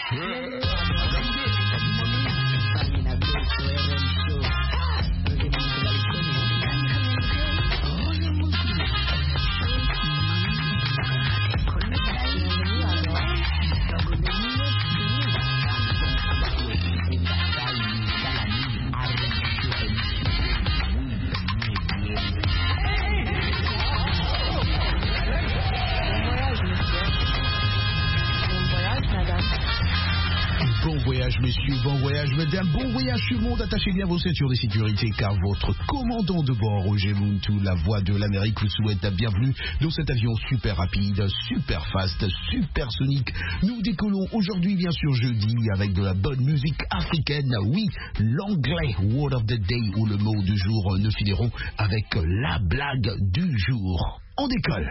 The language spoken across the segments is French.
Messieurs, bon voyage, mesdames, bon voyage tout le monde, attachez bien vos ceintures de sécurité car votre commandant de bord, Roger Muntu, la voix de l'Amérique, vous souhaite la bienvenue dans cet avion super rapide, super fast, super sonique. Nous décollons aujourd'hui, bien sûr, jeudi, avec de la bonne musique africaine, oui, l'anglais word of the day ou le mot du jour, nous finirons avec la blague du jour. On décolle.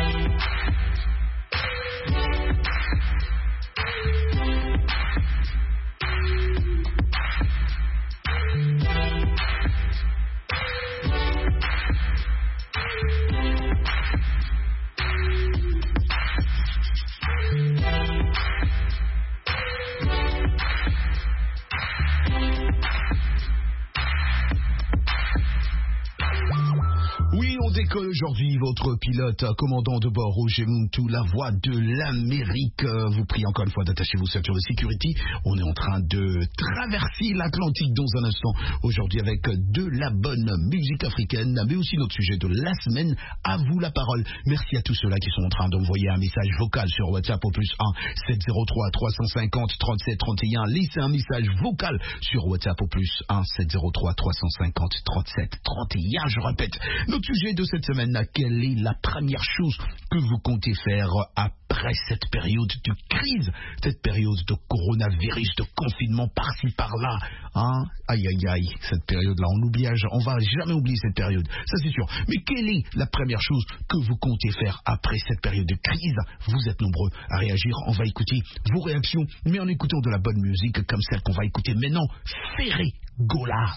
Décolle aujourd'hui, votre pilote, commandant de bord, Roger Muntu, la voix de l'Amérique, vous prie encore une fois d'attacher vos ceintures de sécurité. On est en train de traverser l'Atlantique dans un instant, aujourd'hui avec de la bonne musique africaine, mais aussi notre sujet de la semaine. À vous la parole. Merci à tous ceux-là qui sont en train d'envoyer un message vocal sur WhatsApp au plus 1 703 350 37 31. Laissez un message vocal sur WhatsApp au plus 1 703 350 37 31. Je répète, notre sujet de cette semaine, quelle est la première chose que vous comptez faire après cette période de crise, cette période de coronavirus, de confinement par-ci par-là, hein? Aïe aïe aïe, cette période-là, on va jamais oublier cette période, ça c'est sûr. Mais quelle est la première chose que vous comptez faire après cette période de crise? Vous êtes nombreux à réagir, on va écouter vos réactions, mais en écoutant de la bonne musique comme celle qu'on va écouter maintenant, Ferré Gola.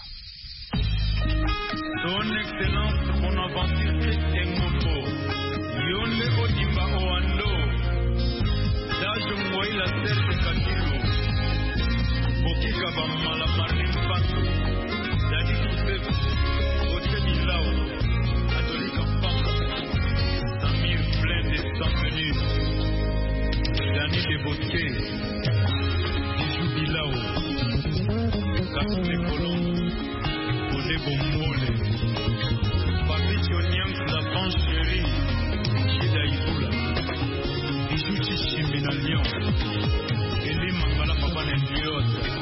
Son Excellence Bonaventure Tengopo, Yonde Odimba Oando, Dajo Mouaïla Serge Katilu, Bokika Bamala Marine Pato, Dadi Kousef, Oche Bilao, Adolika Paka, Samir plein de sang-venus, Dani de Bosquet, Dijou Bilao, Katou de Colomb, Bomole, Patricio Nyang, la France chérie, Chida Iboula, Ijuchi Chimina Lyon, Eli Mangala Papa Nendiota.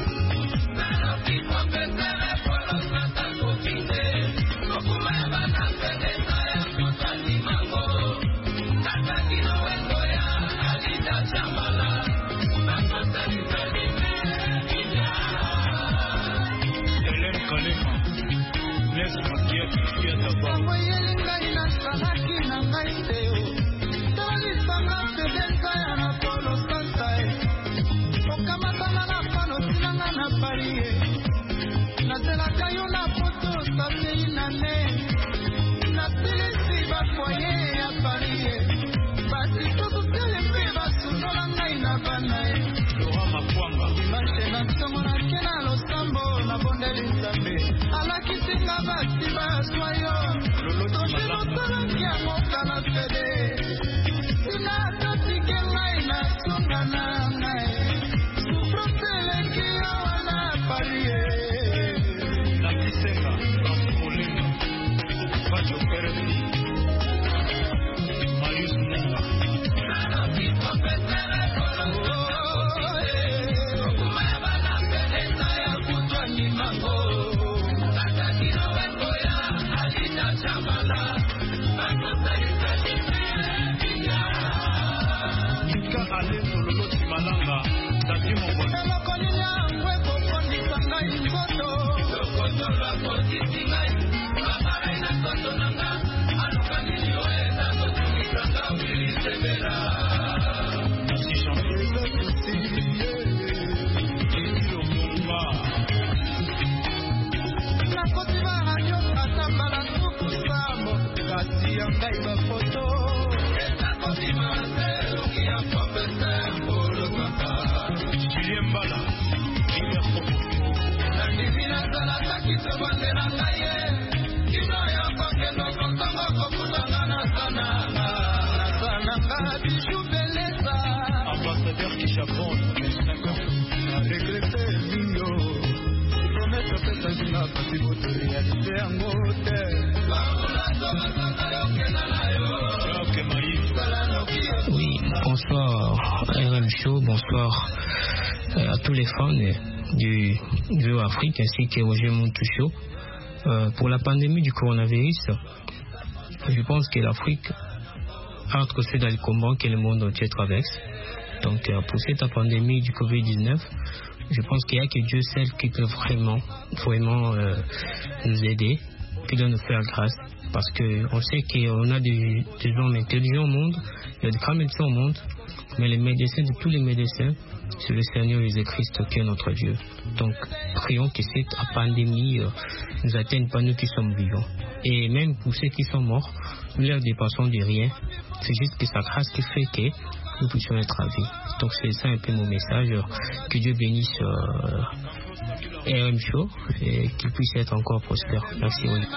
Oui, bonsoir RM Show, bonsoir à tous les fans du VO Afrique ainsi que Roger Muntu Show. Pour la pandémie du coronavirus, je pense que l'Afrique a retrocédé dans le combat que le monde entier traverse. Donc pour cette pandémie du Covid-19, je pense qu'il n'y a que Dieu seul qui peut vraiment nous aider, qui doit nous faire grâce. Parce qu'on sait qu'on a des hommes intelligents au monde, il y a des grands médecins au monde, mais les médecins de tous les médecins, c'est le Seigneur Jésus-Christ qui est notre Dieu. Donc prions que cette pandémie ne nous atteigne pas, nous qui sommes vivants. Et même pour ceux qui sont morts, nous ne leur dépassons de rien. C'est juste que sa grâce qui fait que nous puissions être à vie. Donc c'est ça un peu mon message. Que Dieu bénisse RM Show et qu'il puisse être encore prospère. Merci. Oui.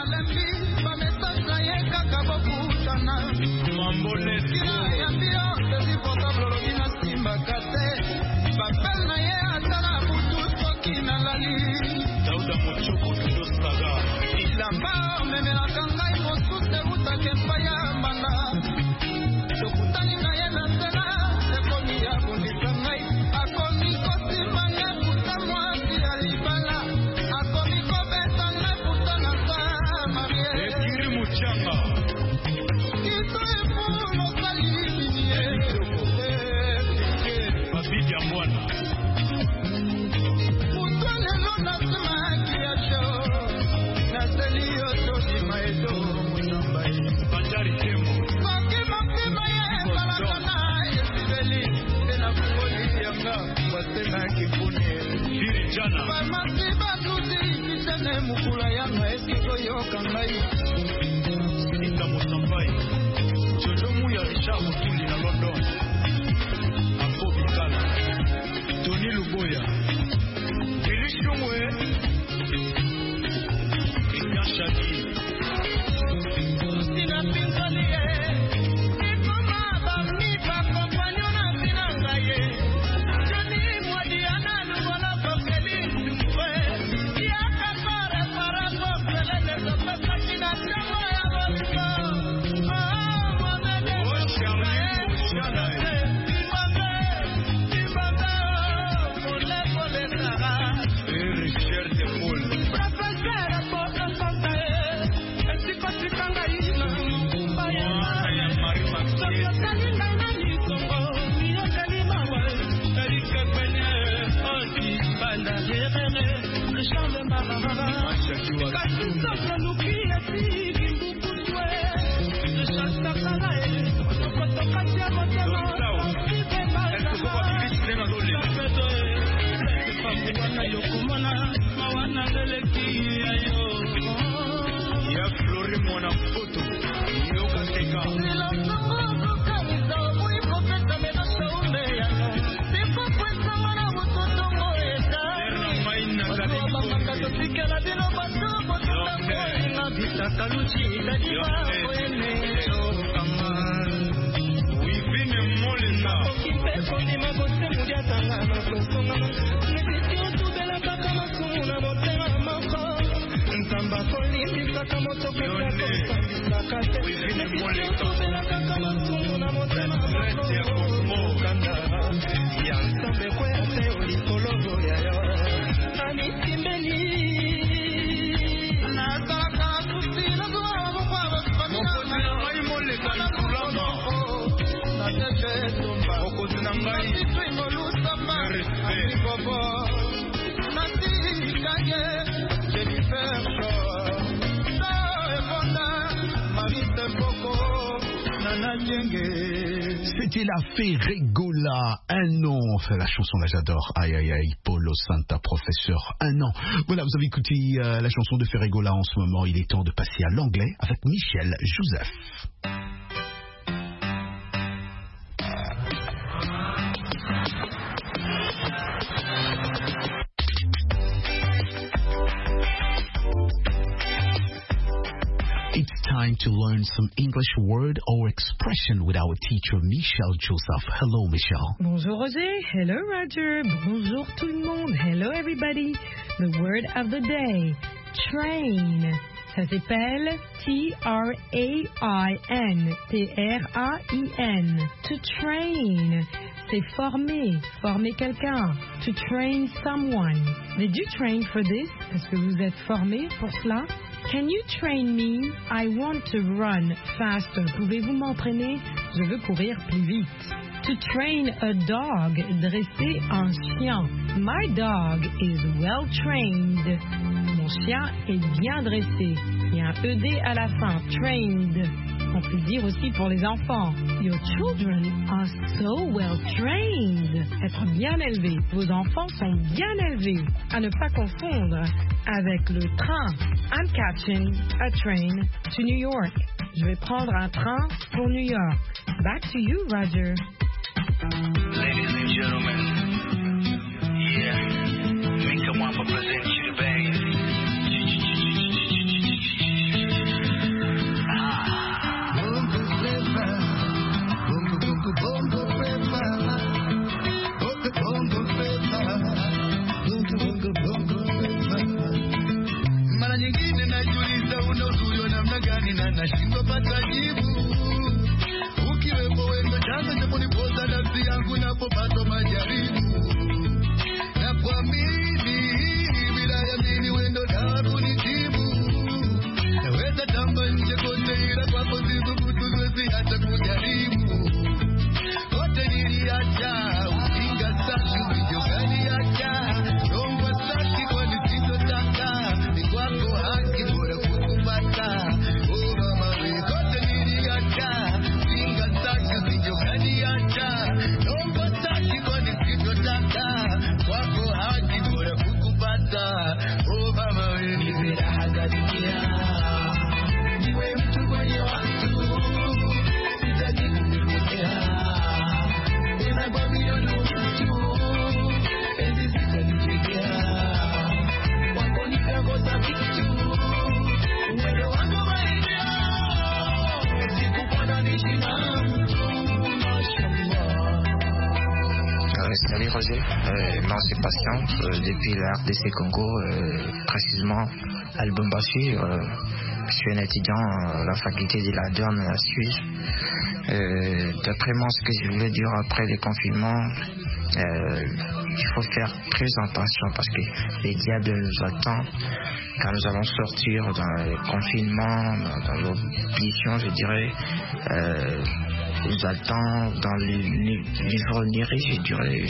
C'était la Ferregola, un an. La chanson là j'adore. Aïe aïe aïe, Polo Santa, professeur, un an. Voilà, vous avez écouté la chanson de Ferregola en ce moment. Il est temps de passer à l'anglais avec Michel Joseph. It's time to learn some English word or expression with our teacher, Michel Joseph. Hello, Michel. Bonjour, Roger. Hello, Roger. Bonjour, tout le monde. Hello, everybody. The word of the day, train. Ça s'appelle T-R-A-I-N. T-R-A-I-N. To train. C'est former quelqu'un. To train someone. Did you train for this? Est-ce que vous êtes formé pour cela? Can you train me? I want to run faster. Pouvez-vous m'entraîner? Je veux courir plus vite. To train a dog. Dresser un chien. My dog is well trained. Mon chien est bien dressé. Il y a un ED à la fin. Trained. On peut dire aussi pour les enfants. Your children are so well trained. Être bien élevé. Vos enfants sont bien élevés. À ne pas confondre avec le train. I'm catching a train to New York. Je vais prendre un train pour New York. Back to you, Roger. Ladies and gentlemen, yeah, Mika Wampa presents you the bang. Mara nyingine najiuliza unauzuri wa namna gani na nashindwa pata jibu. Ukiwepo wewe chanzo cha kunipoza nafsi yangu napopata majaribu. Na kuamini bila yamini wendo dawa kunitibu. Naweza tamba nje kote ila kwako sizubutu siwezi hata kujaribu. Kote niliacha ujinga sashi video gani acha. Rongwa sashi kwa nisitotaka. Ni kwako haki bora kukupata. Oh mama we kote niliacha ujinga sashi video gani acha. Rongwa sashi kwa nisitotaka. Kwako haki bora kukupata. Oh mama we nipe raha za dunia. Niwe mtu kwenye watu. Sitaki kukupotea. Nina kwa milioni mtu. Penzi sitanitegea. Wako nikakosa kitu. Mwendo wangu maeneo. Sikupona nishi na mtu. Mashallah. Salut Roger, non c'est Patient depuis la RDC Congo, précisément à Lubumbashi. Je suis un étudiant à la faculté de la Durham à la Suisse. D'après moi, ce que je voulais dire après le confinement, il faut faire très attention parce que les diables nous attendent quand nous allons sortir dans le confinement, dans l'obligation, je dirais. Nous attend dans l'ivronnerie, je dirais,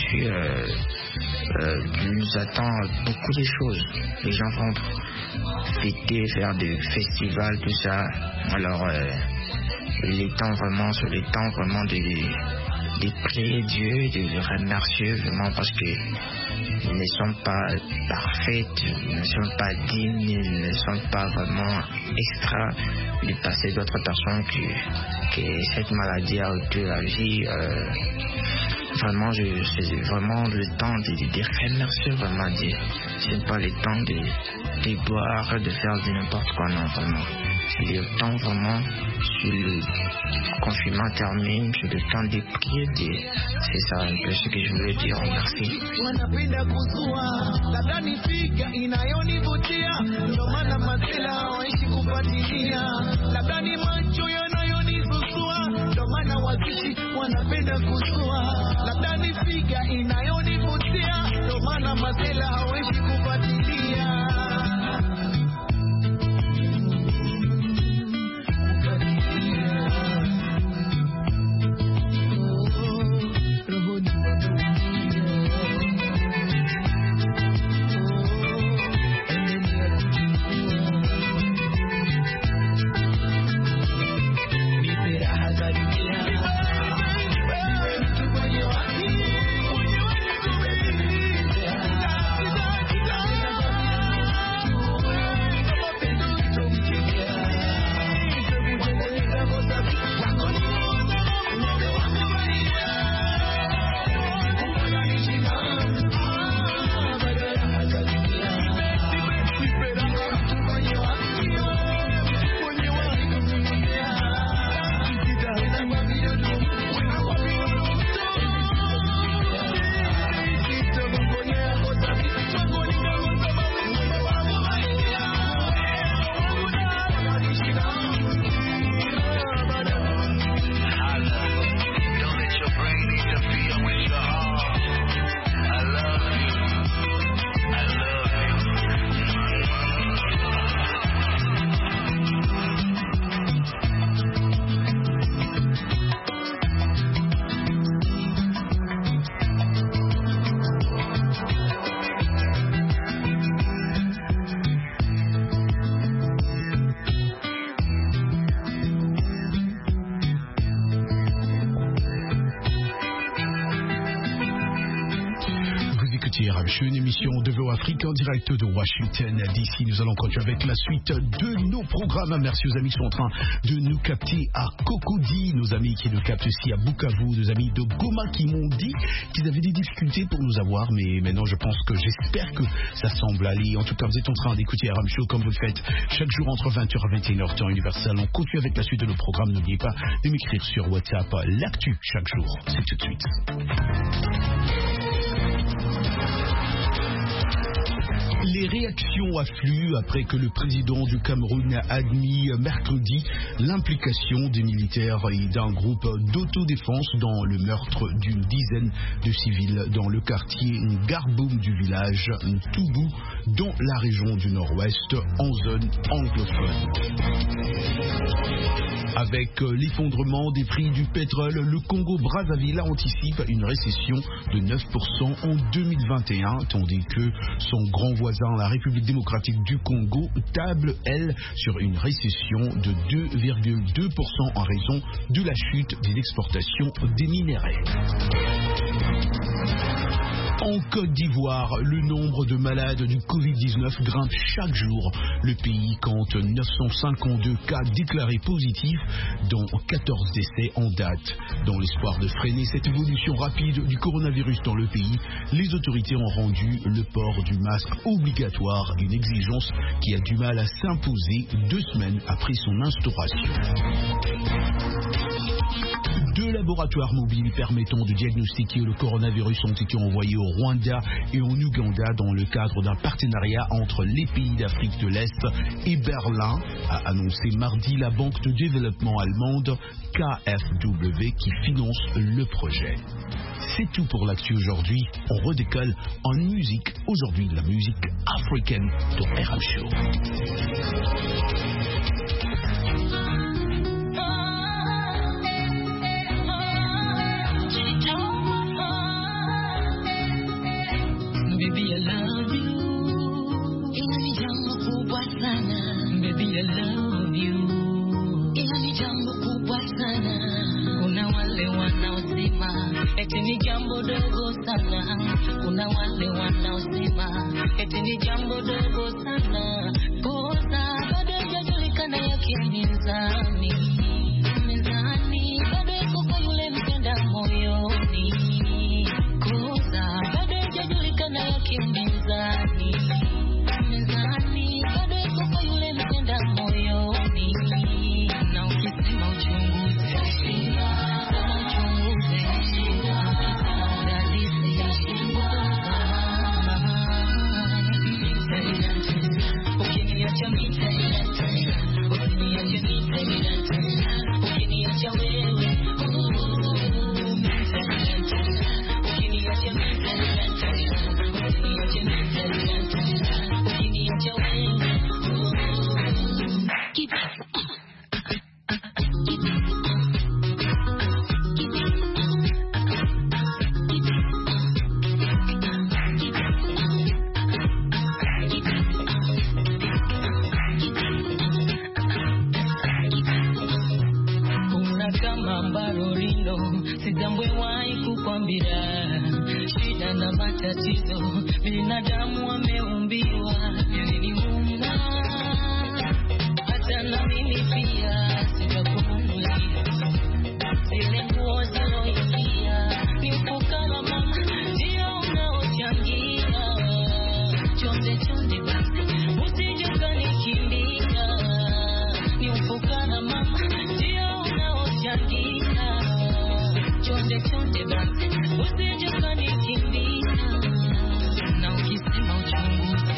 nous attend beaucoup de choses. Les gens vont fêter, faire des festivals, tout ça. Alors, il est temps vraiment, c'est le temps vraiment de prier Dieu, de le remercier vraiment parce que ils ne sont pas parfaites, ils ne sont pas dignes, ils ne sont pas vraiment extra du passé d'autres personnes que cette maladie a ôté la vie. Vraiment, c'est vraiment le temps de remercier vraiment Dieu. C'est pas le temps de boire, de faire de n'importe quoi, non, vraiment. C'est le temps vraiment, sur le confinement termine, c'est le temps de prier Dieu. C'est ça un peu ce que je voulais dire. Merci. Wanapenda kuzua labda nifika inayonivutia ndio maana masela hawaishi kufuatilia labda ni macho yanayonisusua ndio maana wakishi wanapenda kuzua labda nifika inayonivutia ndio maana masela hawaishi kufuatilia. RH, une émission de VO Afrique en direct de Washington DC. Nous allons continuer avec la suite de nos programmes. Merci aux amis qui sont en train de nous capter à Cocody, nos amis qui nous captent aussi à Bukavu, nos amis de Goma qui m'ont dit qu'ils avaient des difficultés pour nous avoir, mais maintenant j'espère que ça semble aller. En tout cas, vous êtes en train d'écouter RM Show comme vous le faites chaque jour entre 20h et 21h temps universel. On continue avec la suite de nos programmes. N'oubliez pas de m'écrire sur WhatsApp l'actu chaque jour. C'est tout de suite. Les réactions affluent après que le président du Cameroun a admis mercredi l'implication des militaires et d'un groupe d'autodéfense dans le meurtre d'une dizaine de civils dans le quartier Garboum du village Toubou, dans la région du Nord-Ouest, en zone anglophone. Avec l'effondrement des prix du pétrole, le Congo-Brazzaville anticipe une récession de 9% en 2021, tandis que son grand voisin, la République démocratique du Congo, table, elle, sur une récession de 2,2% en raison de la chute des exportations des minéraux. En Côte d'Ivoire, le nombre de malades du Covid-19 grimpe chaque jour. Le pays compte 952 cas déclarés positifs, dont 14 décès en date. Dans l'espoir de freiner cette évolution rapide du coronavirus dans le pays, les autorités ont rendu le port du masque obligatoire, une exigence qui a du mal à s'imposer 2 semaines après son instauration. 2 laboratoires mobiles permettant de diagnostiquer le coronavirus ont été envoyés au Rwanda et en Ouganda dans le cadre d'un partenariat entre les pays d'Afrique de l'Est et Berlin, a annoncé mardi la banque de développement allemande KfW qui finance le projet. C'est tout pour l'actu aujourd'hui. On redécolle en musique. Aujourd'hui, la musique africaine de RM Show. Baby, I love you. Inani jambo kubwa sana. Baby, I love you. Inani jambo kubwa sana. Kuna wale wanaosema eti ni jambo dogo sana. Kuna wale wanaosema eti ni jambo dogo sana. Kosa bado hajajulikana yake mizani. Mizani bado iko kwa yule mpenda moyoni. Kosa bado hajajulikana yake mizani. Mizani bado iko kwa yule mpenda moyoni. Na ukisema uchunguze shida na matatizo binadamu wameumbiwa ni Mungu, hata na mimi pia sitakuvumilia zile nguo zilizoingia ni ukukana mama ndio unaochangia chonde chonde basi usije ukanikimbia ni ukukana mama ndio unaochangia chonde chonde basi usije ukanikimbia na ukisema uchunguze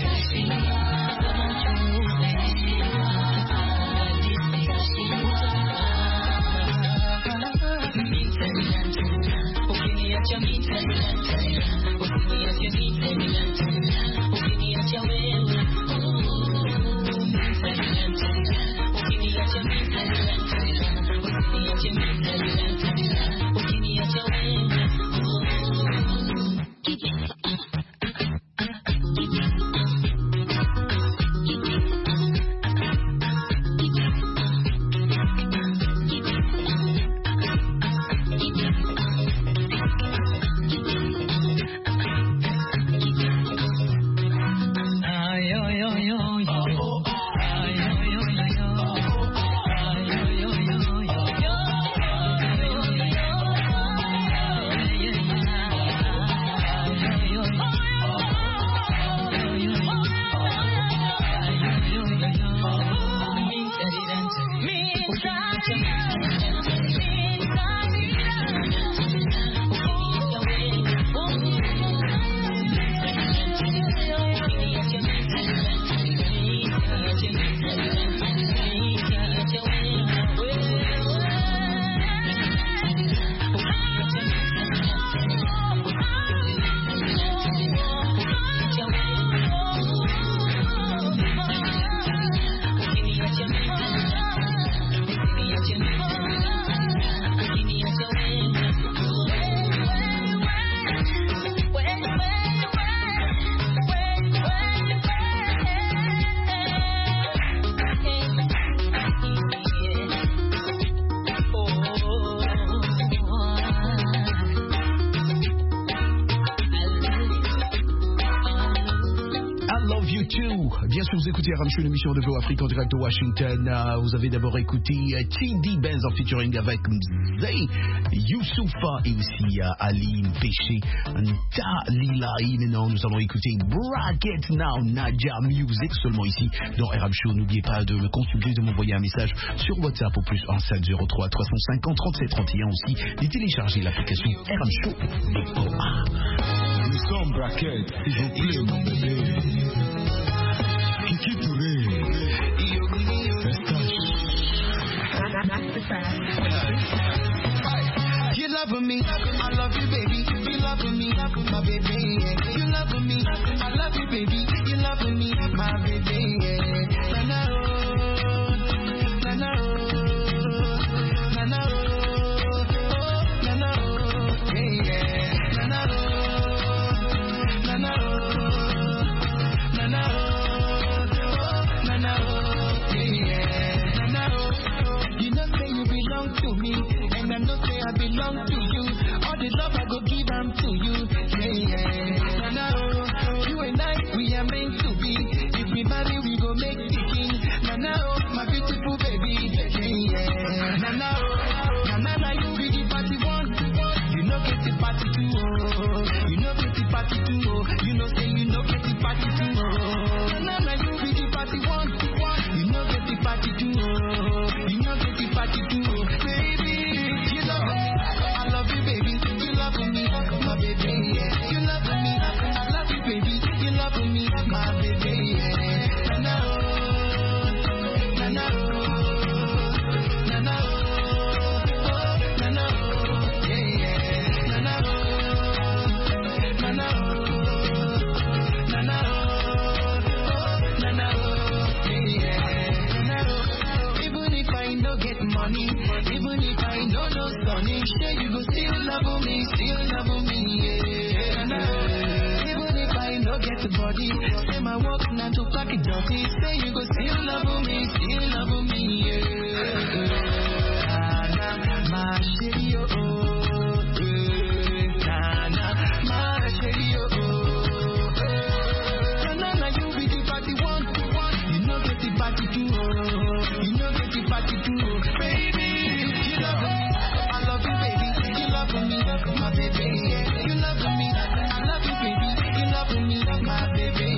Bien sûr, vous écoutez RM Show, une émission de Go Afrique en direct de Washington. Vous avez d'abord écouté TD Benz en featuring avec Mzee Youssoufa et aussi Aline Péché, Talilaï. Maintenant, nous allons écouter Bracket Now, Nadia Music, seulement ici dans RM Show. N'oubliez pas de me consulter, de m'envoyer un message sur WhatsApp au plus 1703 350 37 31 aussi, et télécharger l'application RM Show. Nous sommes Bracket, s'il vous plaît, mon bébé. Kiki Touré, you love me, I love you, baby. You love me, my baby. You love me, I love you, baby. You love me, my baby. Na na oh, na na oh, na na oh, na na oh, yeah, na na oh, na na oh, na na oh. To me, and I know say I belong to you. All the love I go give them to you. Yeah. And now, you and I, we are meant to be. If we marry, we go make chicken. And now, my beautiful baby. Yeah. And now, you be the party one. You know get the party two. You know get the party two. You know say you know get the party two. And now, you be the party one. You know get the party two. You know get the party two. Say my work not to pack it dirty. Say you go still love me, yeah. Nana, my shady oh, Nana, my shady oh, Nana, you be the party one. You know get the party two, you know get the party two, baby. You love me, I love you, baby. You love me, my baby. You love me, I love you, baby. You love me, my baby.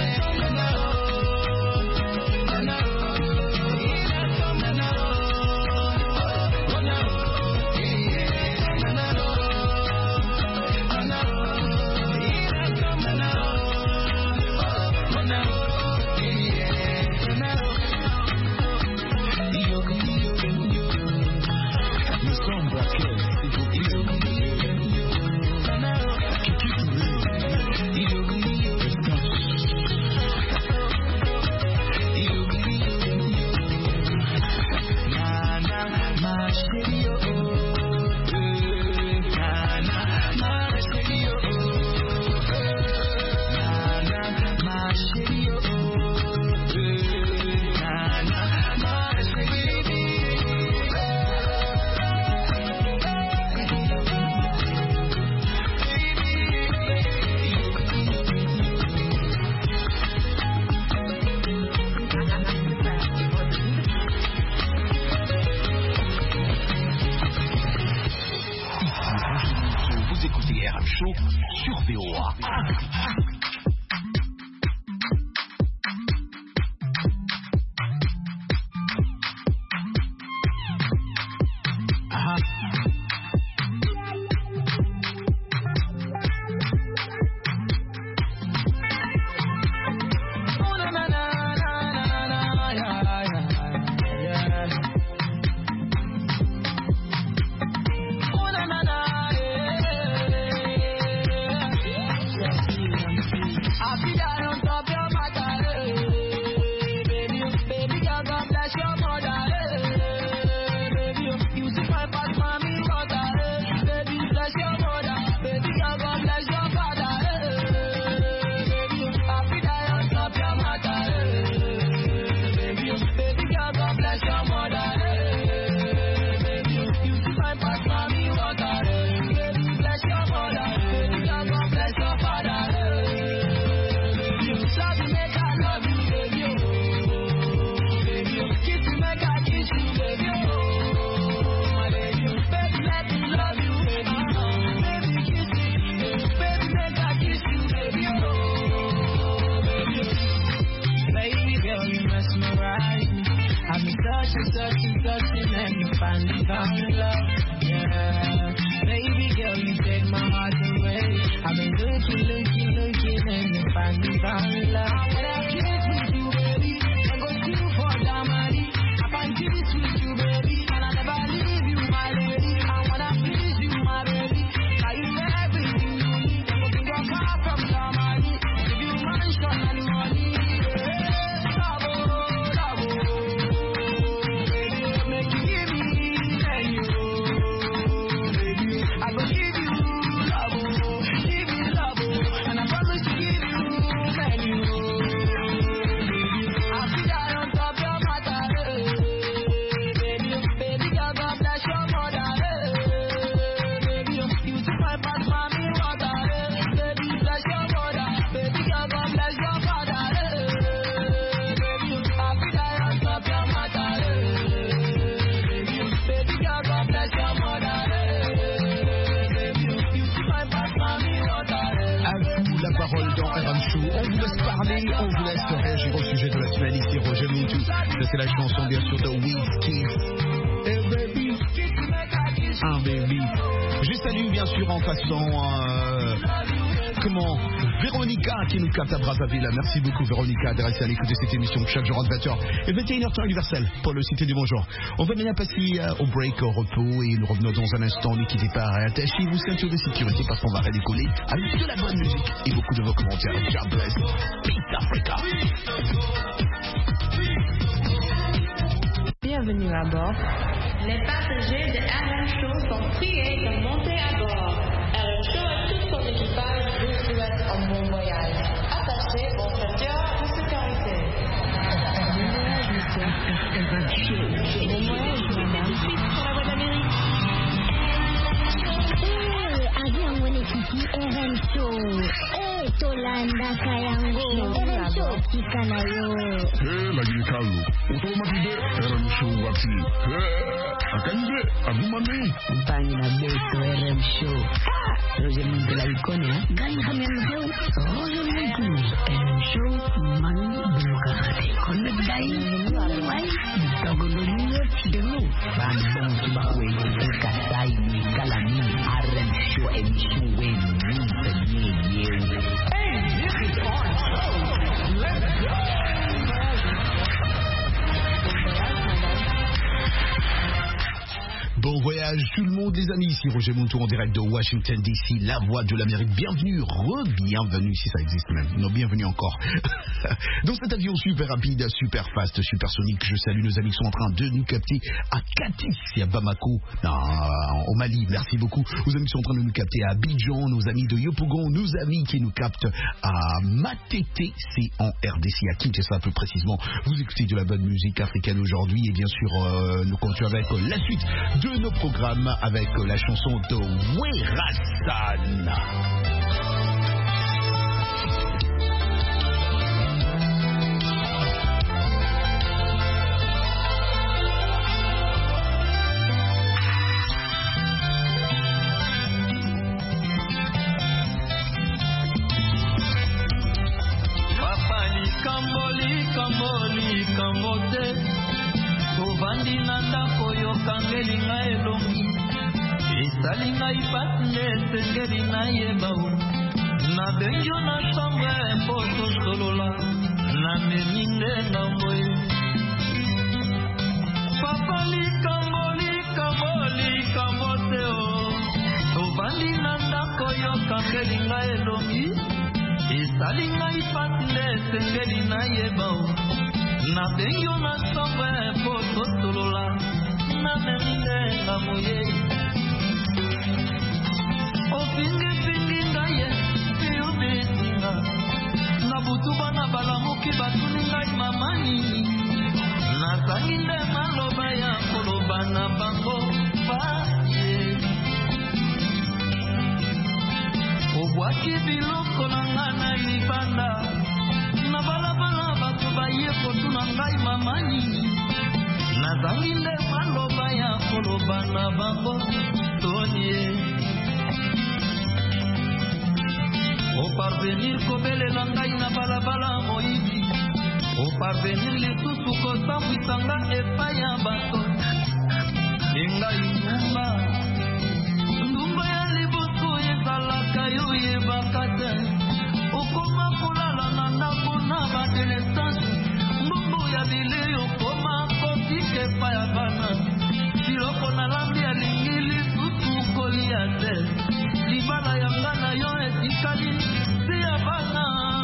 Sur VOA. Searching and you finally found love. Yeah, baby girl, you take my heart away. I've been looking and you finally found love. When I kiss with you, baby, I go steal for the money. I find peace with you, baby, and I never leave you, my lady. I wanna please you, my baby. Are you everything you need? I'm looking your car from your money. Give you mansion and money. On vous laisse parler, on vous laisse réagir au sujet de la semaine. Ici Roger Moutou, c'est la chanson bien sûr de Wizkid. Hey baby, un baby. Je salue bien sûr en passant Véronica qui nous capte à Brazzaville. Merci beaucoup Véronica de rester à l'écoute de cette émission chaque jour entre 20h et 21h temps universel pour le citer du bonjour. On va maintenant passer au break, au repos et nous revenons dans un instant. Ne quittez pas, attachez-vous ceinture de sécurité parce qu'on va redécoller avec de la bonne musique et beaucoup de vos commentaires. God bless. Peace Africa. Bienvenue à bord. Les passagers de RM Show sont priés de monter à bord. RM Show et tout son équipage vous souhaitent un bon voyage. Attachez vos ceintures de sécurité. Bon voyage, monsieur. Bon voyage, madame. Sur la voie d'Amérique. Avion Wenekiti RM Show. Tolanda Kayango. RM Show Kikanayo. Lagi kalu. Otomatide RM Show wati. Akanje agumane. Mpani na beto RM Show. Roger Moutou la ikone. Gani kami Show. Roger Moutou. RM Show man blokate. Konne dai. Wai. Tagoloniyo chidelo. Bandong tubakwe. Kasai ni kalani. RM Show emission wen. Hey, this is our show. Let's go. Bon voyage tout le monde les amis, ici Roger Moutou en direct de Washington DC, la voix de l'Amérique. Bienvenue, re-bienvenue si ça existe même, non bienvenue encore. Dans cet avion super rapide, super fast, super sonique, je salue nos amis qui sont en train de nous capter à Kati, à Bamako, au Mali, merci beaucoup. Nos amis qui sont en train de nous capter à Abidjan, nos amis de Yopougon, nos amis qui nous captent à Matete, c'est en RDC, à Kinshasa plus précisément. Vous écoutez de la bonne musique africaine aujourd'hui et bien sûr nous continuons avec la suite de nos programmes avec la chanson de Werasan. Ovandi na ndako yokangeli nga elongi esali ngai pasi nde esengeli nayeba o nabengi yo na chambre mpo tosolola namemi nde ngambo ye papa likambo te o ovandi na ndako yokangeli nga elongi esali ngai pasi nde esengeli nayeba o nabengi yo na chambre mpo tosolola namemi nde ngambo ye opingipingi ngai ye eyobesinga na butu bana balamuki batuni ngai mama nini nazangi nde maloba ya koloba na bango paye obwaki biloko na nga na libanda na balabala bato baye kotuna ngai mama nini nazangi nde maloba ya koloba na bango tonie oparvenir kobelela ngai na balabala moyibi oparvenir lisusu kosambwisanga epai ya bato engai ndumba ya liboso ezalaka yo yebaka te okoma kolala na ndako na badelesance mbongo ya bilei okoma kotike epai ya bana biloko na lambi alingi lisusu kolia te libala yanga na yo etikali si ya bana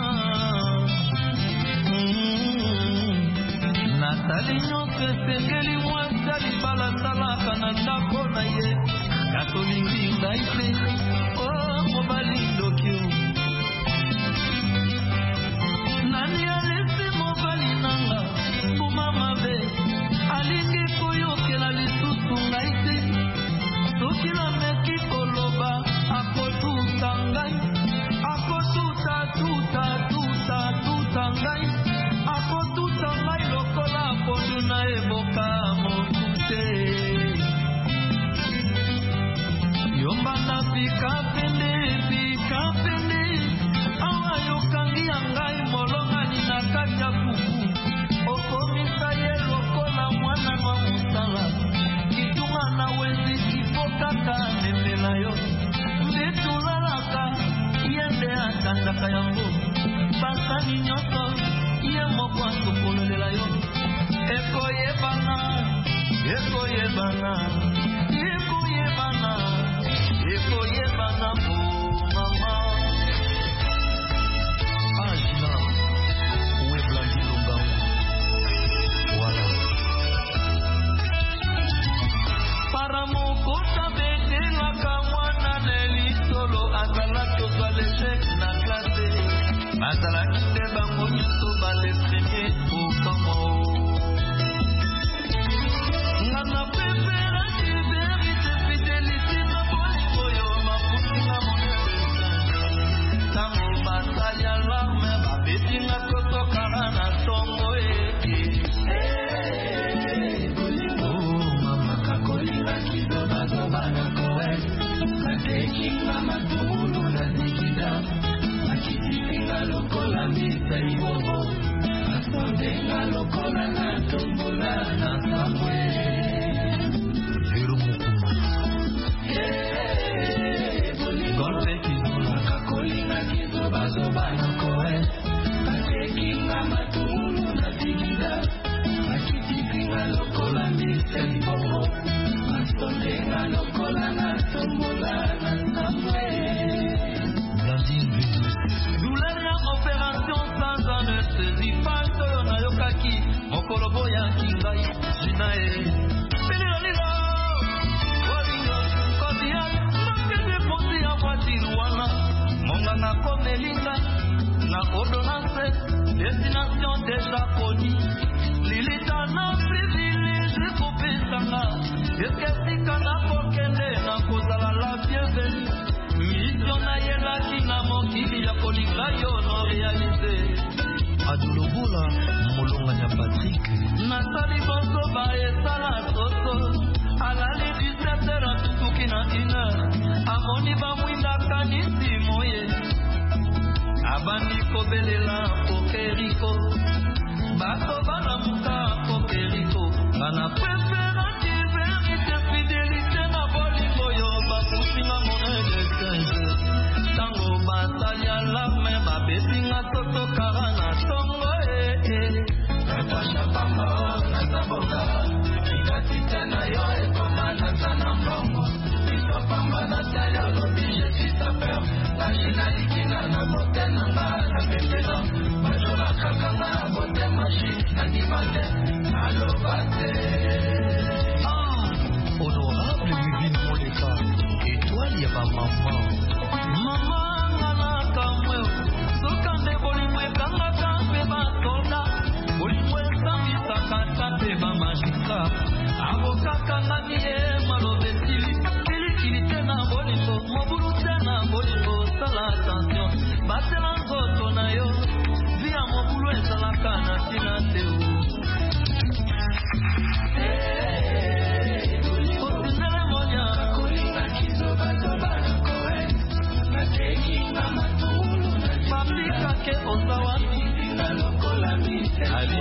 natali nyonso esengeli mwasi ya libala asalaka na ndako na ye katolingi ngai te o mobali ndoki nani alesi mobali nanga mbuma mabe alingi koyokela lisusu ngai te soki nameki koloba akotuta ngai akotuta ngai akotuta ngai lokola pondu na eboka motu te yombanda pika pende awa yokangi ya ngai molongani na kati ya kuku okomisa ye lokola mwana wa mosala kitunga na wezi kipokaka memela yo mbitulalaka yende atandaka yango basani nyonso ye moko asokololela yo ekoyebana po mama agina weblandi longango voilà para mokota betelaka mwana nelisolo azalaki ozwa leshek na klase bazalaki te bango nyonso balespremie okamo ngana preferaki verite fidelité na bolingo yo mafutinga monelesa ntango basali alarme babetinga kotokana na ntongo mama kakolinga kizobazoba na koe natekinga matulu na zikida akitipinga lokola mbisa ibobo asondenga lokola na tombola na samwe golpe kizola kakolinga kizobazoba na koe natekinga matulu na zikida akitipinga lokola mbisa ibobo asondenga lokola na tombola na samwe. Douleur ya opération sans anesthésie na yokaki mokolobo ya kingai jinae bililolilo olingo kodial makende posi ya mwatiruana monganga komelinga na ordonnance destination déjà connue lilita na privilège kopesanga eskesika na kokende na kozala la bienvenue mission na yelaki na mokili ya kolinga yo no réalisé adulobula molonganya Patrick nasali bozoba esala soso alali 17h atutuki na 1h amoni bamwindaka nisi moye abandi kobelela kokeriko bato balamuka kokeriko ngana preferaki verite fidelité na bolingo yo bakusinga monele 15 tango basali alarme babesinga totokara na tongo nakwasha pamba nazaboka ikatite na yo ekoma nazana mbongo isopamba natali alobi jesitaper najinalikina na bote nanga na pepela bajolakakanga na bote mashi nandimande naloba te honorable Vivine Moleka étoile ya bamama mama ngana kamwe sokande bolimwe kangaka mpe basoda bolimwe samisakata mpe bamagika abokakangani ye malobesi kilikili te na bolingo mobulu te na bolingo sala attention batela nzoto na yo vi ya mobulu ezalaka na ntina te osindele monia bablikake ozawapi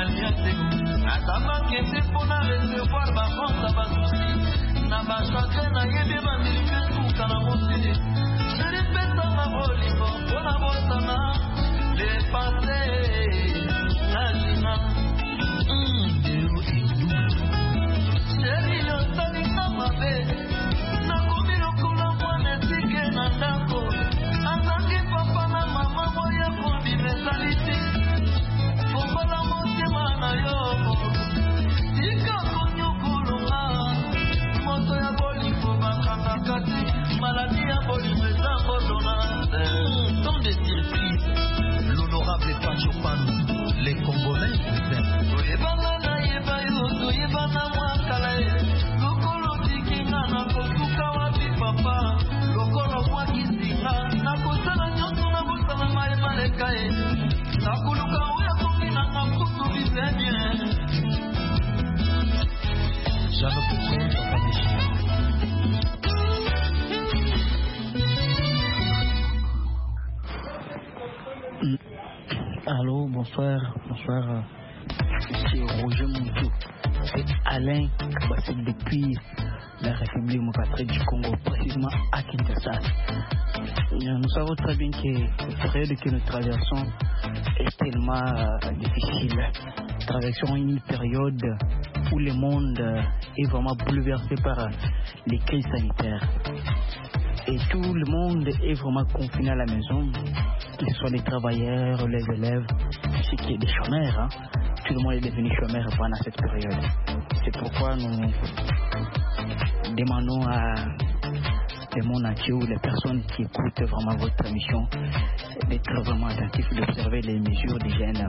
alliance atabakende mpona recevoir bafonsa basusi na bachakre nayebi bandeli mpe suka na mosili seripesanga bolingo mpona bosana depase nalina sheri yosalinga mabe nakomi lokola mwana esike na ndako azangi papa na mama moya kondima esaliti fongola motema na yo tika konyokolonga moto ya bolingo bakanga kati maladi ya bolingo eza ordonnance tant de surprise l'honorable Pachopano les Congolais toyebanga nayeba yo toyebanga mwakala ye lokolo tikinga na kosuka wapi papa lokolo mwakisinga nakosala nyonso na bosala mayemaleka ye nakoluka oyo kokinanga kutu bisemie Jeanne Poutron, Papa Michel. Allô, bonsoir, Monsieur Roger Moutou. C'est Alain Kabassi depuis la République démocratique du Congo, précisément à Kinshasa. Nous savons très bien que la période que nous traversons est tellement difficile. Nous traversons une période où le monde est vraiment bouleversé par les crises sanitaires. Et tout le monde est vraiment confiné à la maison, que ce soit les travailleurs, les élèves, ainsi que les chômeurs. Hein. Tout le monde est devenu chômeur pendant cette période. C'est pourquoi nous demandons à le monde entier ou les personnes qui écoutent vraiment votre émission d'être vraiment attentifs, d'observer les mesures d'hygiène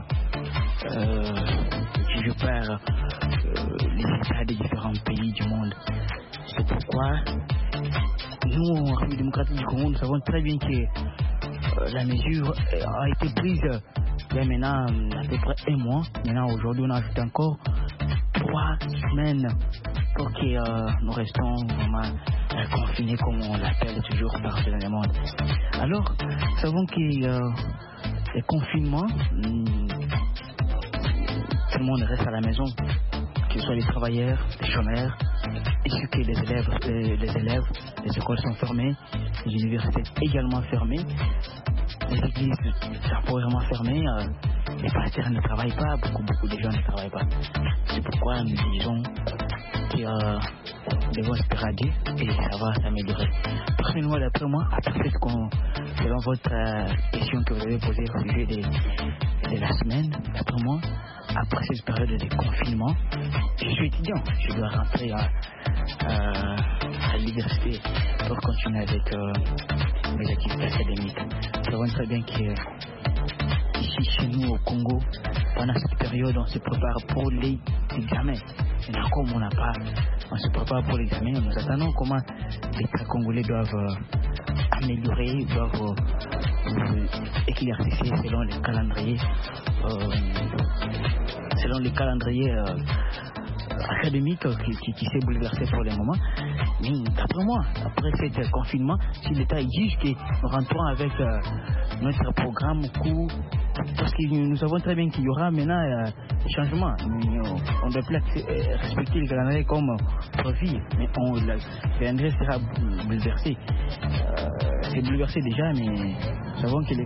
qui je perds les états des différents pays du monde. C'est pourquoi nous, en République démocratique du Congo, nous savons très bien que la mesure a été prise il y a maintenant à peu près un mois. Maintenant, aujourd'hui, on ajoute encore 3 semaines pour que nous restons vraiment confinés, comme on l'appelle toujours partout dans le monde. Alors, nous savons que le confinement, tout le monde reste à la maison, que ce soit les travailleurs, les chômeurs, ainsi que les élèves, les écoles sont fermées, les universités également fermées, les églises sont vraiment fermées, les pasteurs ne travaillent pas, beaucoup de gens ne travaillent pas. C'est pourquoi nous disons que nous devons espérer Dieu et ça va s'améliorer. Personnellement, d'après moi, selon votre question que vous avez posée au sujet de la semaine, d'après moi, après cette période de confinement, je suis étudiant, je dois rentrer à l'université pour continuer avec mes activités académiques. Nous savons très bien que ici chez nous au Congo, pendant cette période, on se prépare pour les examens. Et là, comme on se prépare pour l'examen, nous attendons comment les Congolais doivent améliorer, doivent éclaircir selon les calendriers. Selon les calendriers académiques qui s'est bouleversé pour le moment. Mais d'après moi, après ce confinement, si l'État exige que nous rentrons avec notre programme court, parce que nous savons très bien qu'il y aura maintenant des changements. On doit plus respecter le calendrier comme prévu, mais le calendrier sera bouleversé. C'est bouleversé déjà, mais nous savons que le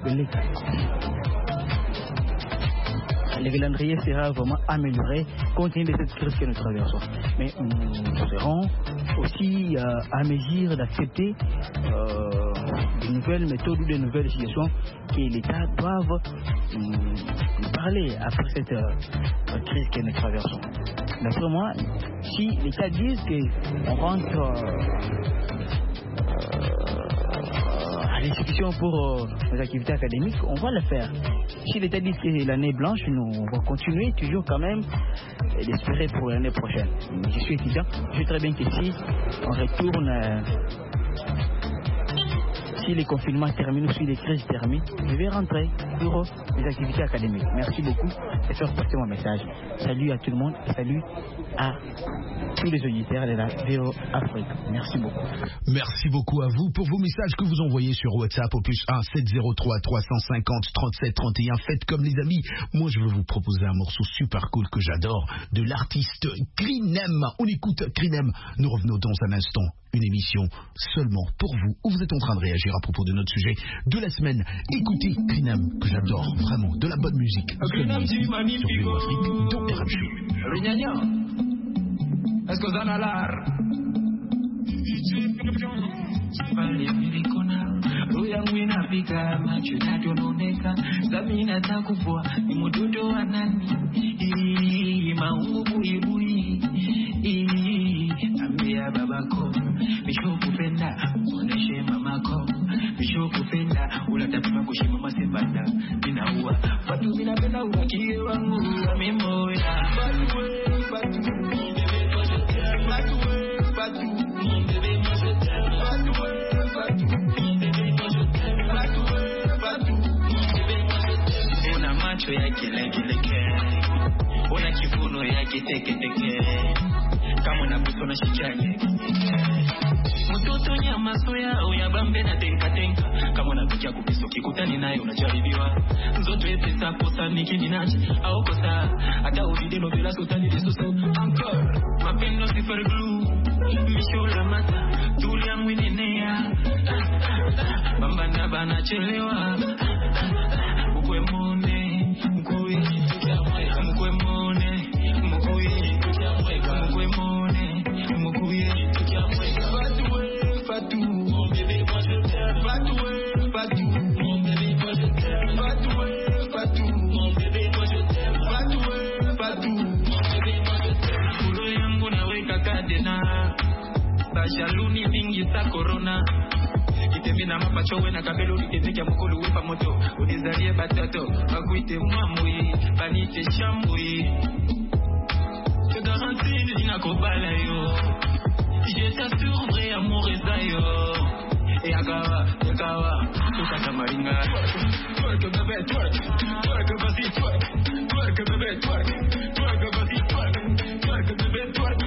calendrier sera vraiment amélioré compte tenu de cette crise que nous traversons. Mais nous serons aussi à mesure d'accepter de nouvelles méthodes ou de nouvelles situations que l'État doit parler après cette crise que nous traversons. D'après moi, si l'État dit qu'on rentre à l'institution pour les activités académiques, on va le faire. Si l'État dit que l'année blanche, nous on va continuer toujours quand même d'espérer pour l'année prochaine. Je suis étudiant, je sais très bien que si on retourne si les confinements terminent ou si les crises terminent, je vais rentrer pour les activités académiques. Merci beaucoup et faire passer mon message. Salut à tout le monde et salut à tous les auditeurs de la VO Afrique. Merci beaucoup. Merci beaucoup à vous pour vos messages que vous envoyez sur WhatsApp au plus 1 703 350 37 31. Faites comme les amis. Moi, je veux vous proposer un morceau super cool que j'adore de l'artiste Crinem. On écoute Crinem. Nous revenons dans un instant. Une émission seulement pour vous où vous êtes en train de réagir à propos de notre sujet de la semaine. Écoutez Crinem, que j'adore vraiment, de la bonne musique. Seulement ici, sur VO Afrique, dans RM Show. Est-ce que ça n'a l'air? Unafika macho natononeka Samina takupwa ni mtoto wa nani maungu buibui ambia babako mishokupenda muoneshe mamako mishokupenda unatapima kushima masembanda ninaua watu minapenda ubakie wangu mimoya Una macho yake legeleke, una kivuno yake teketeke, kama unabuto na shichanye. Mtoto nyama soya uyabambe na tenka tenka, kama unapikia kupiso kikutani naye unajaribiwa. Nzoto ete sapo saniki minaji, au kosa, hata uvide novela sotani desusa. Encore, mapendo super glue, mishola mata, tulia mwinenea. Bamba bana chelewa, mkwe mone, mkwe tukiamweka, mkwe mone, mkwe tukiamweka, mkwe mone, mkwe tukiamweka. Fatou, mon bébé, moi je t'aime. Fatou, mon bébé, moi je t'aime. Fatou, mon bébé, moi je t'aime. Fatou, mon bébé, moi je t'aime. Kulo yangu naweka kadena, bajaluni mingi sa corona. Kitemina mapachowe na kabelo liketeke mkulu wepa moto. Unizalie batato, bakuite mwamui, banite chambui. Je garantis nina kobala yo. Je t'assure vrai amour et zayo. Et agawa, tukata maringa. Twerk bébé, twerk vas-y twerk. Twerk bébé, twerk vas-y twerk. Twerk bébé, twerk.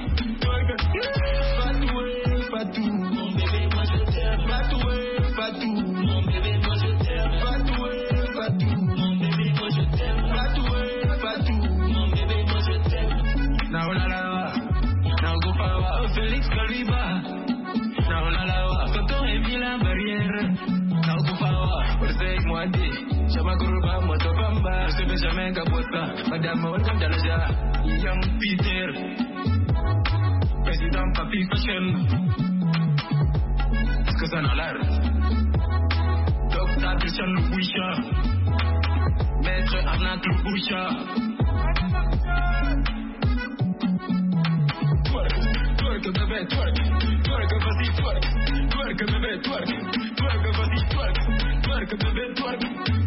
Fatou, mon bébé, moi je t'aime. Fatou, mon bébé, moi je t'aime. Fatou, mon bébé, moi je t'aime. Fatou, mon bébé, moi je t'aime. Now la la, now go power, Félix Caliba. Now la la, Tonton et la barrière. Now go power, Orsay Moadi. Chama Kuruba, Motobamba. Je vais jamais capoter. Madame Olga Dalaja, Young Peter, Président Papi Fashion. Est-ce que ça n'a l'air? Docteur Christian Louboucha, Maître Arnaud Louboucha. Twerk bébé, twerk vas-y twerk. Twerk bébé, twerk vas-y twerk. Twerk bébé, twerk.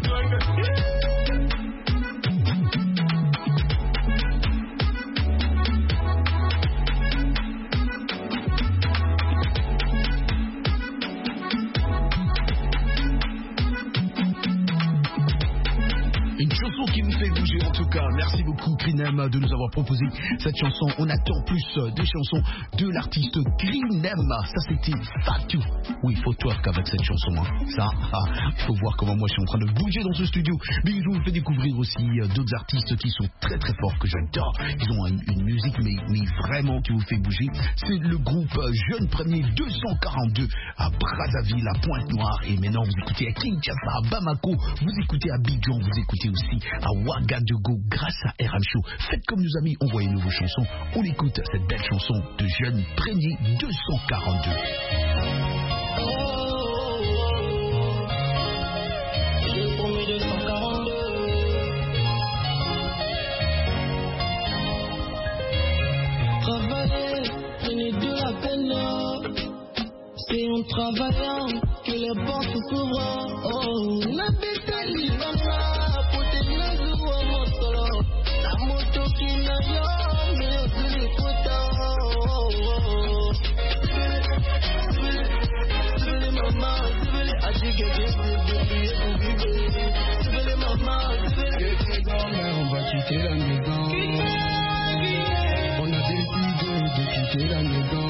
Une chanson qui vous fait bouger en tout cas. Merci beaucoup Crinem de nous avoir proposé cette chanson. On attend plus de chansons de l'artiste Crinem. Ça c'était Fatou. Oui, il faut twerk avec cette chanson. Ça, faut voir comment moi je suis en train de bouger dans ce studio. Mais je vous fais découvrir aussi d'autres artistes qui sont très très forts, que j'adore. Ils ont une musique mais vraiment qui vous fait bouger. C'est le groupe Jeune Premier 242 à Brazzaville, à Pointe-Noire. Et maintenant vous écoutez à Kinshasa, à Bamako. Vous écoutez à Abidjan, vous écoutez aussi à Ouagadougou grâce à RM Show. Faites comme nos amis, envoyez-nous vos chansons. On écoute cette belle chanson de Jeune Premier 242. Travailler, ce n'est de la peine. C'est en travaillant que les portes s'ouvrent. Oh, n'habitez l'Ibana, pour tenir le jour au motolo. La moto qui n'a rien, mais aussi les photos. Zibili maman, zibili aji On va quitter la maison. On a décidé de quitter la maison.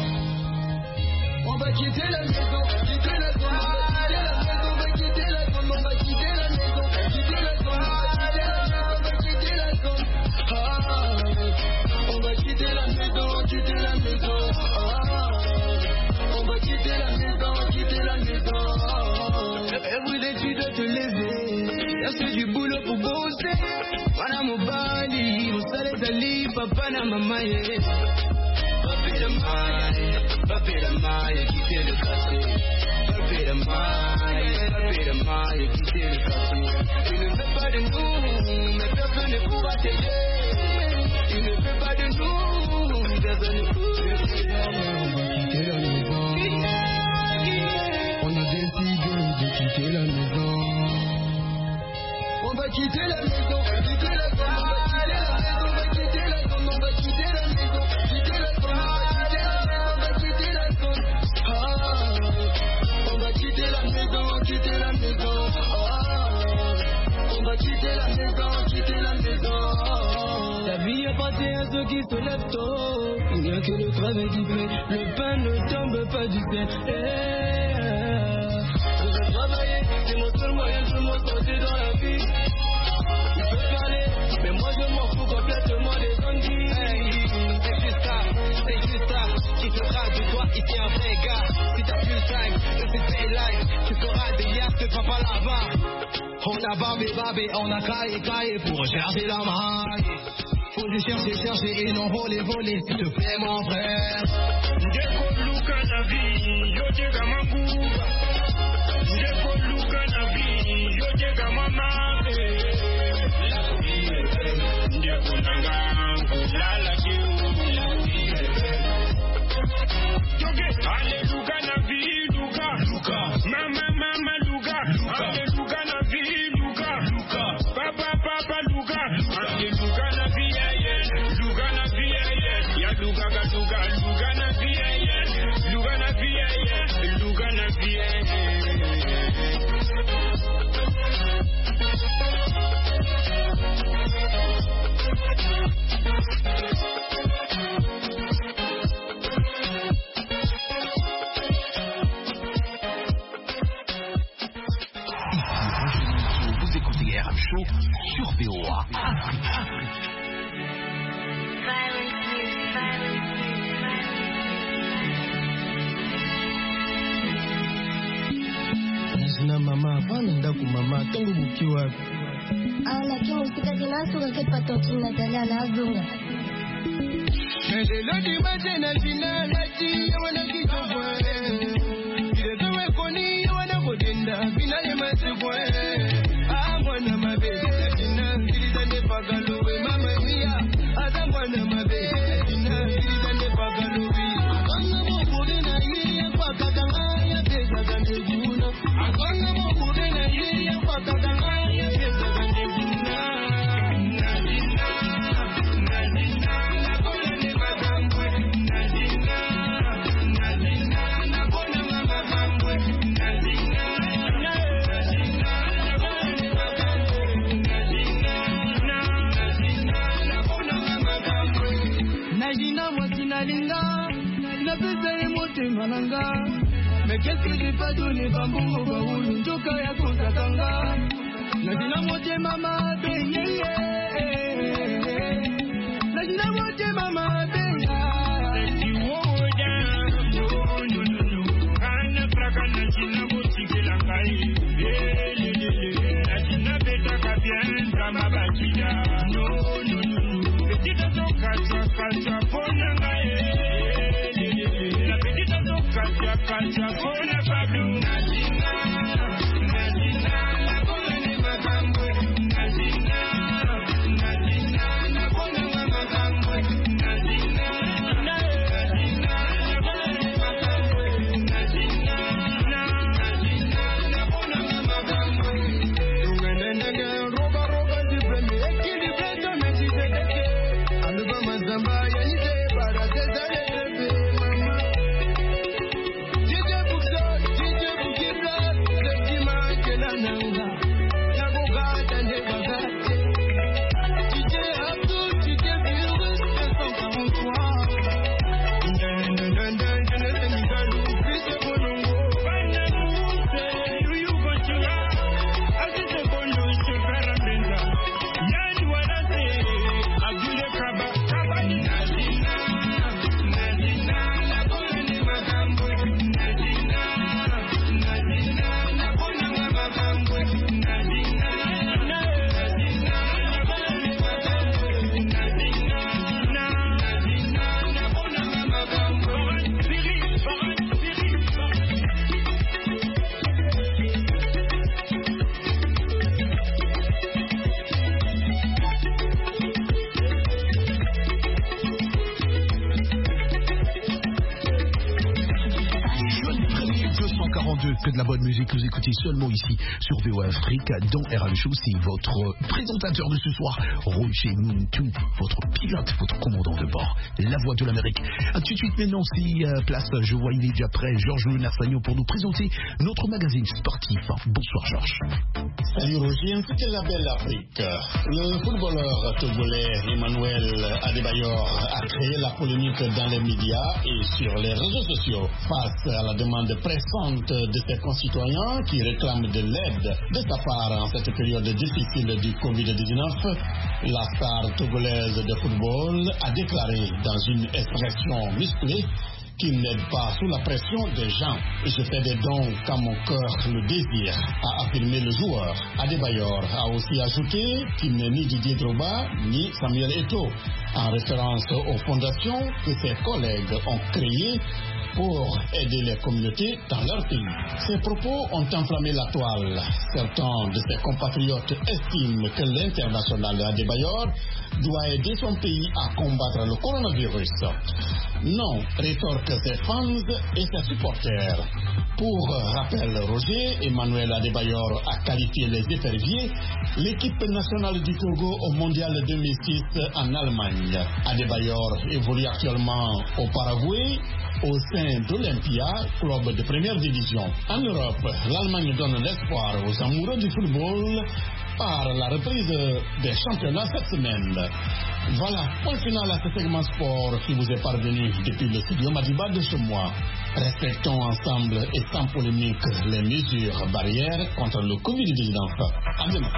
On va quitter la maison, quitter la zone. On va quitter la zone, on va quitter la maison. Quitter la zone, on va quitter la zone. On va quitter la maison, quitter la maison. On va quitter la maison, quitter la maison. Every day tu dois te lever. Y'a c'est du boulot pour bosser. Wana mobali, musale dali, papa na mama ye. Papi de maille, quitter le quartier. Papi de maille, quitter le quartier. Tu ne fais pas de nous, mais personne ne pourra t'aider. Tu ne fais pas de nous, personne ne pourra t'aider. On va quitter la maison. On a décidé de quitter la maison. On va quitter la maison, quitter la zone. On va quitter la zone, on va quitter la maison. Quitter la zone, on va quitter la zone. On va quitter la maison, quitter la maison. On va quitter la maison, quitter la maison. La vie appartient à ceux qui se lèvent tôt. Il n'y a que le travail qui paie. Le pain ne tombe pas du ciel. Je veux travailler, c'est mon seul moyen de me sortir dans la vie. Tu peux parler, mais moi je m'en fous complètement des ennuis. Hey, c'est juste ça, qui fera de toi ici un vrai gars. Si t'as plus le time, je sais pay life. Tu feras des yachts, papa là-bas. On a babé, on a caillé pour chercher la maille. Faut les chercher et non voler, s'il te plaît mon frère. Ndeko luka na vie, yo jega manguba. Ndeko luka na vie, yo jega mamame. Ndeko nanga, lala kiu. Joge, ale luka na vie, luka. Mama luka. Ale luka na vie, luka. Papa luka. Ale luka na vie. Vous écoutez RM Show sur VOA Afrique. Na mama hapana ndaku mama tangu bukiwa lakini usikati naso kakepa na tala na azunga Ndelelo di matena jina lati wana kijobwe Ile zewe koni wana kodenda binale masibwe mwana mabele jina iliza nepagalowe mama mia Ada mwana mabele jina iliza nepagalowe Akona mokure na yeye kwa kakanga ya pesa kande juna Akona mokure na yeye kwa kakanga ya pesa kande juna Mais qu'est-ce que j'ai pas donné bambou baoulou njoka ya kontakanga Najina moje mama benye Najina moje mama benye Siwoja no Kana praka najina moje kelangai Najina beta kabien kama bakida No Petita zoka pona ngae Kacha kona Pablo Najina na kona ni magambwe Najina na kona wa magambwe Najina na kona ni magambwe Najina na kona wa magambwe Tungenenege roba dipeme ekilibreta mechizedeke Aluba mazamba ya nite bara zezare que de la bonne musique que vous écoutez seulement ici sur VOA Afrique dans RM Show. C'est votre présentateur de ce soir, Roger Muntu, votre pilote, votre commandant de bord, la voix de l'Amérique. Tout de suite maintenant, si place, je vois il est déjà prêt, Georges Lunarfagnon pour nous présenter notre magazine sportif. Bonsoir Georges. Salut Roger, c'était la belle Afrique. Le footballeur togolais Emmanuel Adebayor a créé la polémique dans les médias et sur les réseaux sociaux face à la demande pressante de ses concitoyens qui réclament de l'aide de sa part en cette période difficile du Covid-19. La star togolaise de football a déclaré dans une expression musclée qu'il n'aide pas sous la pression des gens. Je fais des dons quand mon cœur le désire, a affirmé le joueur. Adebayor a aussi ajouté qu'il n'est ni Didier Drogba ni Samuel Eto'o, en référence aux fondations que ses collègues ont créées pour aider les communautés dans leur pays. Ces propos ont enflammé la toile. Certains de ses compatriotes estiment que l'international Adebayor doit aider son pays à combattre le coronavirus. Non, rétorquent ses fans et ses supporters. Pour rappel, Roger, Emmanuel Adebayor a qualifié les éperviers, l'équipe nationale du Togo au Mondial 2006 en Allemagne. Adebayor évolue actuellement au Paraguay, au sein d'Olympia, club de première division. En Europe, l'Allemagne donne l'espoir aux amoureux du football par la reprise des championnats cette semaine. Voilà, point final à ce segment sport qui vous est parvenu depuis le studio Madiba de ce mois. Respectons ensemble et sans polémique les mesures barrières contre le Covid-19. À demain.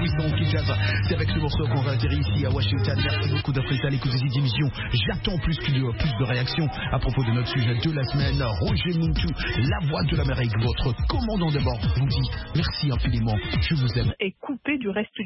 puissant qui jazz. C'est avec ce morceau qu'on va atterrir ici à Washington. Merci beaucoup d'avoir été à l'écoute de cette émission. J'attends plus de réactions à propos de notre sujet de la semaine. Roger Muntu, la voix de l'Amérique, votre commandant de bord, vous dit merci infiniment. Je vous aime. Et coupé du reste